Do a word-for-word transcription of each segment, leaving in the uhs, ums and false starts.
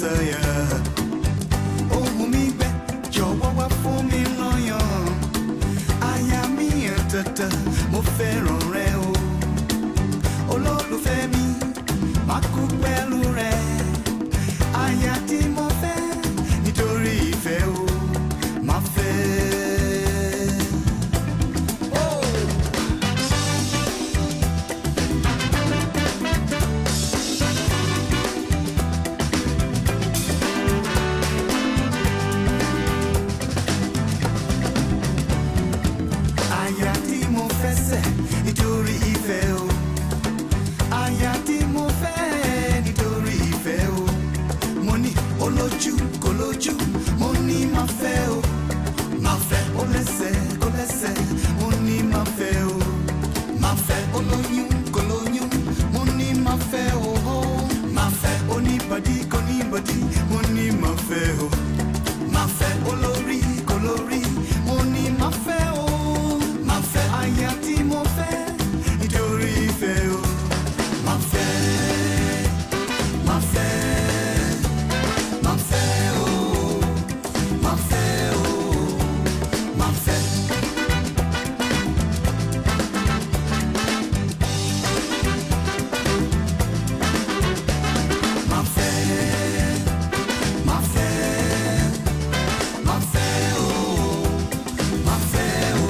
sọ̀yà. Ohùn mi gbẹ, jọ̀wọ́ wá fún mi lọ́yàn. Aya mi àtàtà, mo fẹ́ràn rẹ o. Olólùfẹ́ mi, má kú pẹ̀lú rẹ. Aya tí mo fẹ́, nítorí ìfẹ́ o, má fẹ́. Nítorí ìfẹ́ o, aya tí mo fẹ́ nítorí ìfẹ́ o, mo ní olójú kò lójú, mo ní máa fẹ́ o, máa fẹ́ ó lẹ́sẹ̀ kò lẹ́sẹ̀, mo ní máa fẹ́ o, máa fẹ́ olóyún kò lóyún, mo ní máa fẹ́ o, máa fẹ́ oníbàdí kò níbàdí, mo ní máa fẹ́ o, máa fẹ́ olórí kò lórí, mo ní máa fẹ́ o, máa fẹ́ aya tí mo fẹ́. Nítorí ìfẹ́ o, máa fẹ́, máa fẹ́, máa fẹ́ o, máa fẹ́ o, máa fẹ́. Máa fẹ́, máa fẹ́, máa fẹ́ o, máa fẹ́ o.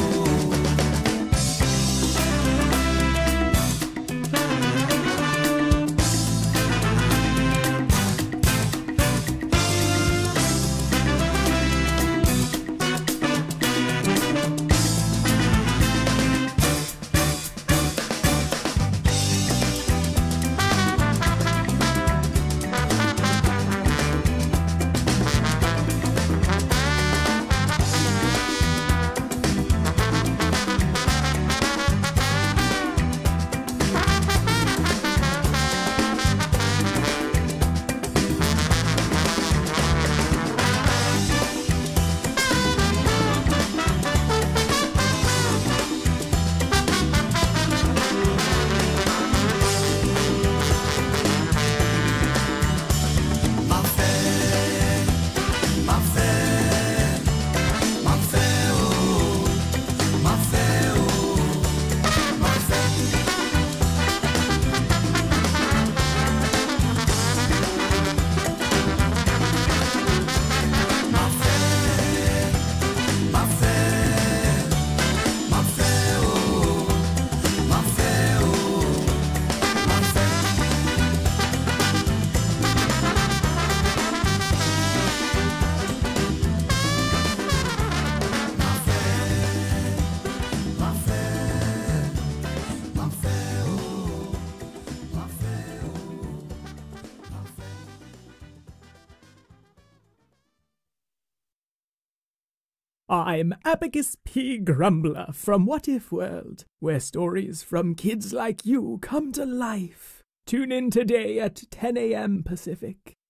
I'm Abacus P. Grumbler from What If World, where stories from kids like you come to life. Tune in today at ten a m Pacific.